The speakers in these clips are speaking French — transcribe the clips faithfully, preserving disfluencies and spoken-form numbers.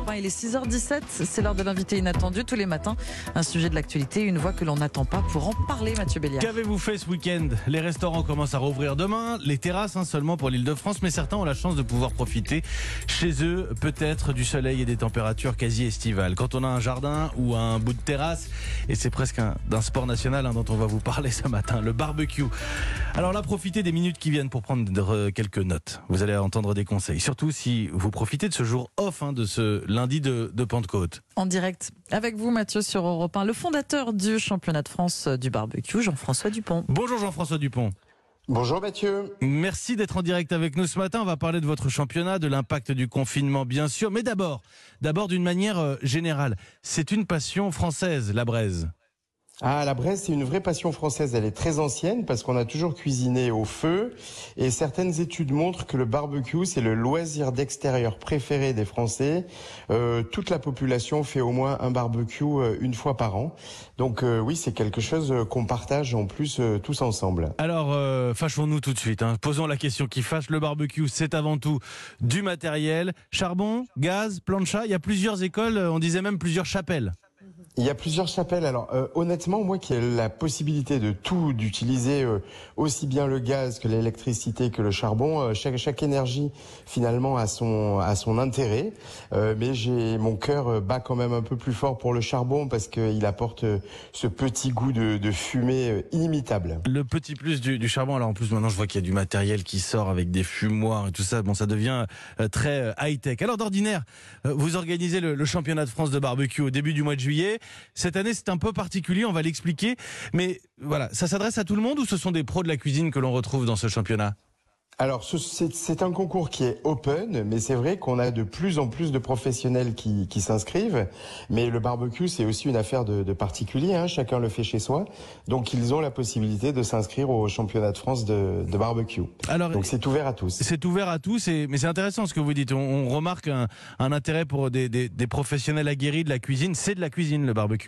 Europe un, il est six heures dix-sept, c'est l'heure de l'invité inattendu tous les matins. Un sujet de l'actualité, une voix que l'on n'attend pas pour en parler, Mathieu Béliard. Qu'avez-vous fait ce week-end? Les restaurants commencent à rouvrir demain, les terrasses hein, seulement pour l'Île-de-France, mais certains ont la chance de pouvoir profiter chez eux, peut-être du soleil et des températures quasi estivales. Quand on a un jardin ou un bout de terrasse, et c'est presque un, d'un sport national hein, dont on va vous parler ce matin, le barbecue. Alors là, profitez des minutes qui viennent pour prendre quelques notes. Vous allez entendre des conseils, surtout si vous profitez de ce jour off hein, de ce lundi de, de Pentecôte. En direct avec vous, Mathieu, sur Europe un, le fondateur du championnat de France du barbecue, Jean-François Dupont. Bonjour Jean-François Dupont. Bonjour Mathieu. Merci d'être en direct avec nous ce matin. On va parler de votre championnat, de l'impact du confinement bien sûr, mais d'abord, d'abord d'une manière générale, c'est une passion française, la braise. Ah, la braise, c'est une vraie passion française. Elle est très ancienne parce qu'on a toujours cuisiné au feu. Et certaines études montrent que le barbecue, c'est le loisir d'extérieur préféré des Français. Euh, toute la population fait au moins un barbecue euh, une fois par an. Donc euh, oui, c'est quelque chose qu'on partage en plus euh, tous ensemble. Alors, euh, fâchons-nous tout de suite. Hein. Posons la question qui fâche. Le barbecue, c'est avant tout du matériel. Charbon, gaz, plancha. Il y a plusieurs écoles, on disait même plusieurs chapelles. Il y a plusieurs chapelles. Alors euh, honnêtement, moi qui ai la possibilité de tout, d'utiliser euh, aussi bien le gaz que l'électricité que le charbon, euh, chaque, chaque énergie finalement a son a son intérêt. Euh, mais j'ai mon cœur bat quand même un peu plus fort pour le charbon parce qu'il apporte euh, ce petit goût de, de fumée euh, inimitable. Le petit plus du, du charbon. Alors en plus maintenant je vois qu'il y a du matériel qui sort avec des fumoirs et tout ça. Bon, ça devient euh, très high tech. Alors d'ordinaire, euh, vous organisez le, le championnat de France de barbecue au début du mois de juillet. Cette année, c'est un peu particulier, on va l'expliquer. Mais voilà, ça s'adresse à tout le monde ou ce sont des pros de la cuisine que l'on retrouve dans ce championnat ? Alors, c'est un concours qui est open, mais c'est vrai qu'on a de plus en plus de professionnels qui, qui s'inscrivent. Mais le barbecue, c'est aussi une affaire de, de particuliers, hein, chacun le fait chez soi. Donc, ils ont la possibilité de s'inscrire au championnat de France de, de barbecue. Alors, donc, c'est ouvert à tous. C'est ouvert à tous, et, mais c'est intéressant ce que vous dites. On, on remarque un, un intérêt pour des, des, des professionnels aguerris de la cuisine. C'est de la cuisine, le barbecue.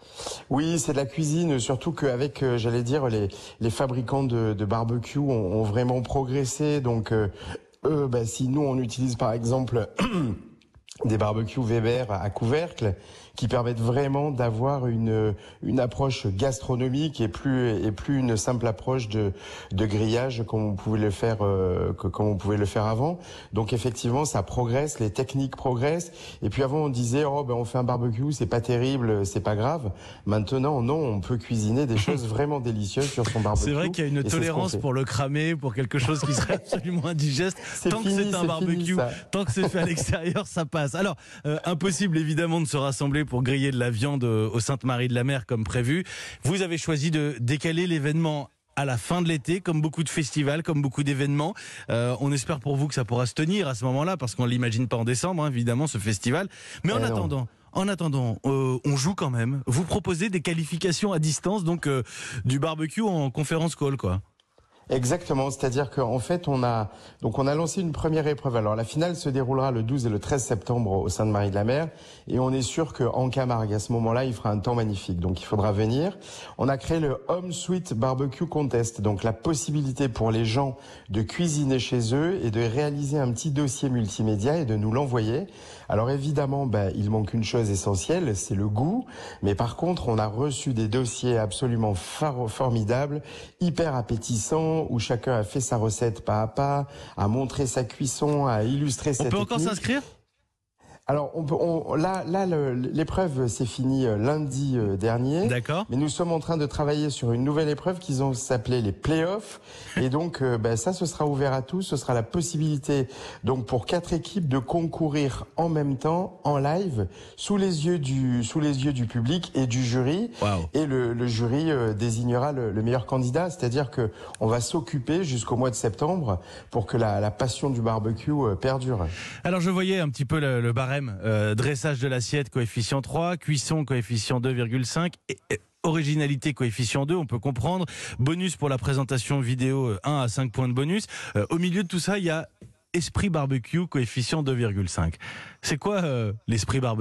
Oui, c'est de la cuisine, surtout qu'avec, euh, j'allais dire, les, les fabricants de, de barbecue ont, ont vraiment progressé. Donc, euh, eux, bah, si nous, on utilise par exemple des barbecues Weber à couvercle, qui permettent vraiment d'avoir une une approche gastronomique et plus et plus une simple approche de de grillage comme on pouvait le faire euh, comme on pouvait le faire avant. Donc effectivement, ça progresse, les techniques progressent. Et puis avant, on disait oh ben on fait un barbecue, c'est pas terrible, c'est pas grave. Maintenant, non, on peut cuisiner des choses vraiment délicieuses sur son barbecue. C'est vrai qu'il y a une tolérance pour le cramer, pour quelque chose qui serait absolument indigeste. Tant fini, que c'est un barbecue, fini, tant que c'est fait à l'extérieur, ça passe. Alors, euh, impossible évidemment de se rassembler pour griller de la viande au Sainte-Marie-de-la-Mer comme prévu. Vous avez choisi de décaler l'événement à la fin de l'été, comme beaucoup de festivals, comme beaucoup d'événements. Euh, on espère pour vous que ça pourra se tenir à ce moment-là, parce qu'on ne l'imagine pas en décembre, hein, évidemment, ce festival. Mais en attendant, en attendant, euh, on joue quand même. Vous proposez des qualifications à distance, donc euh, du barbecue en conférence call, quoi. Exactement, c'est-à-dire qu'en fait on a donc on a lancé une première épreuve. Alors la finale se déroulera le douze et le treize septembre au Sainte-Marie-de-la-Mer et on est sûr qu'en Camargue à ce moment-là il fera un temps magnifique, donc il faudra venir. On a créé le Home Suite Barbecue Contest, donc la possibilité pour les gens de cuisiner chez eux et de réaliser un petit dossier multimédia et de nous l'envoyer. Alors évidemment, ben, il manque une chose essentielle, c'est le goût, mais par contre on a reçu des dossiers absolument formidables, hyper appétissants, où chacun a fait sa recette pas à pas, a montré sa cuisson, a illustré sa technique. On peut encore s'inscrire ? Alors, on peut, on, là, là, l'épreuve s'est finie lundi dernier. D'accord. Mais nous sommes en train de travailler sur une nouvelle épreuve qui vont s'appeler les playoffs. Et donc, euh, ben, ça, ce sera ouvert à tous. Ce sera la possibilité, donc, pour quatre équipes de concourir en même temps, en live, sous les yeux du, sous les yeux du public et du jury. Wow. Et le, le jury euh, désignera le, le meilleur candidat. C'est-à-dire que on va s'occuper jusqu'au mois de septembre pour que la, la passion du barbecue euh, perdure. Alors, je voyais un petit peu le, le barème. Euh, dressage de l'assiette, coefficient trois, cuisson, coefficient deux virgule cinq, et, et originalité, coefficient deux, on peut comprendre. Bonus pour la présentation vidéo, un à cinq points de bonus. Euh, au milieu de tout ça, il y a esprit barbecue, coefficient deux virgule cinq. C'est quoi euh, l'esprit barbecue ?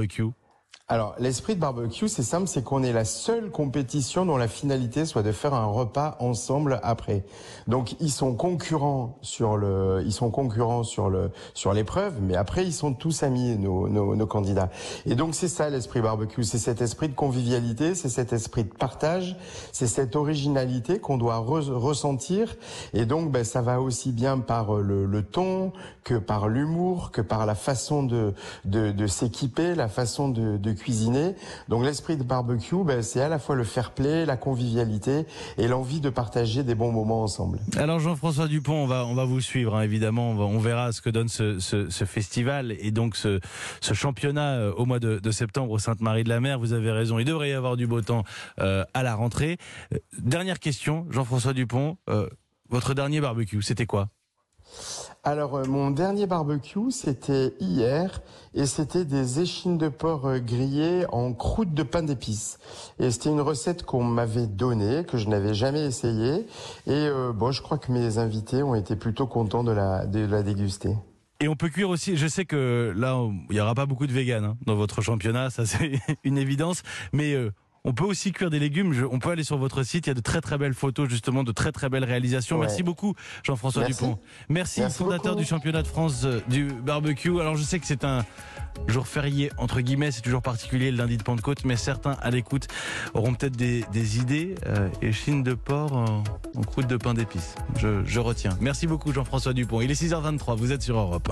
Alors, l'esprit de barbecue, c'est simple, c'est qu'on est la seule compétition dont la finalité soit de faire un repas ensemble après. Donc, ils sont concurrents sur le, ils sont concurrents sur le, sur l'épreuve, mais après, ils sont tous amis, nos, nos, nos candidats. Et donc, c'est ça l'esprit barbecue, c'est cet esprit de convivialité, c'est cet esprit de partage, c'est cette originalité qu'on doit re- ressentir. Et donc, ben, ça va aussi bien par le, le ton que par l'humour, que par la façon de, de, de s'équiper, la façon de, de cuisiner. Donc l'esprit de barbecue, ben, c'est à la fois le fair play, la convivialité et l'envie de partager des bons moments ensemble. Alors Jean-François Dupont, on va on va vous suivre hein, évidemment, on, va, on verra ce que donne ce, ce, ce festival et donc ce, ce championnat au mois de, de septembre au Sainte-Marie-de-la-Mer. Vous avez raison, il devrait y avoir du beau temps euh, à la rentrée. Euh, dernière question, Jean-François Dupont, euh, votre dernier barbecue, c'était quoi ? Alors, euh, mon dernier barbecue, c'était hier, et c'était des échines de porc euh, grillées en croûte de pain d'épices. Et c'était une recette qu'on m'avait donnée, que je n'avais jamais essayée, et euh, bon, je crois que mes invités ont été plutôt contents de la, de la déguster. Et on peut cuire aussi, je sais que là, il n'y aura pas beaucoup de véganes hein, dans votre championnat, ça c'est une évidence, mais... Euh on peut aussi cuire des légumes. Je, on peut aller sur votre site. Il y a de très très belles photos, justement, de très très belles réalisations. Ouais. Merci beaucoup, Jean-François Merci. Dupont. Merci, Merci fondateur beaucoup. du championnat de France euh, du barbecue. Alors je sais que c'est un jour férié entre guillemets, c'est toujours particulier le lundi de Pentecôte, mais certains à l'écoute auront peut-être des, des idées. Euh, échine de porc en, en croûte de pain d'épices. Je, je retiens. Merci beaucoup, Jean-François Dupont. Il est six heures vingt-trois. Vous êtes sur Europe.